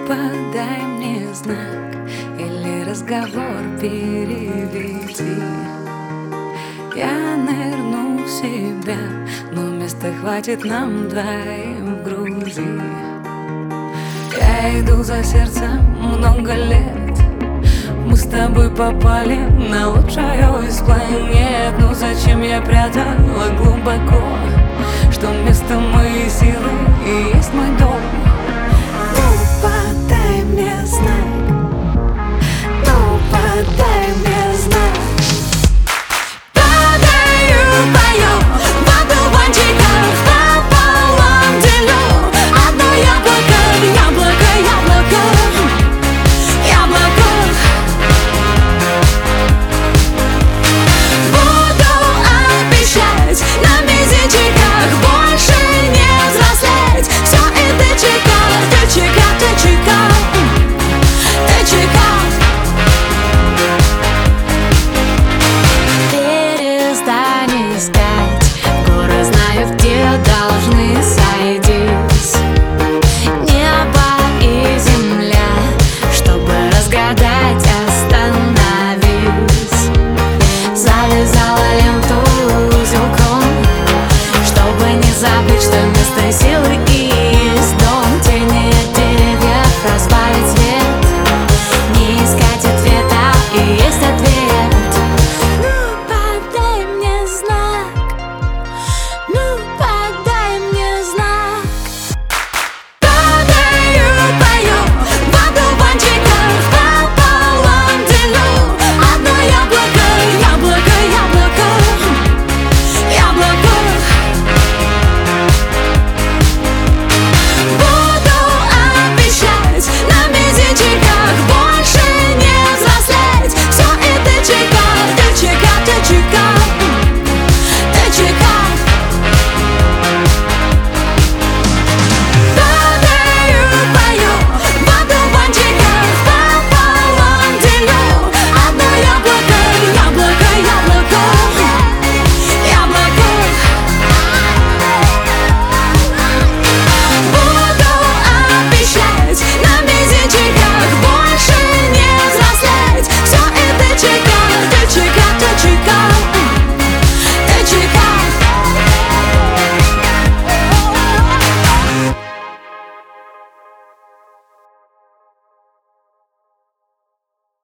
подай мне знак или разговор переведи. Я нырну в себя, но места хватит нам двоим в груди. Я иду за сердцем много лет, мы с тобой попали на лучшую из планет. Ну зачем я прятала глубоко, что вместо моей силы и есть мой дом?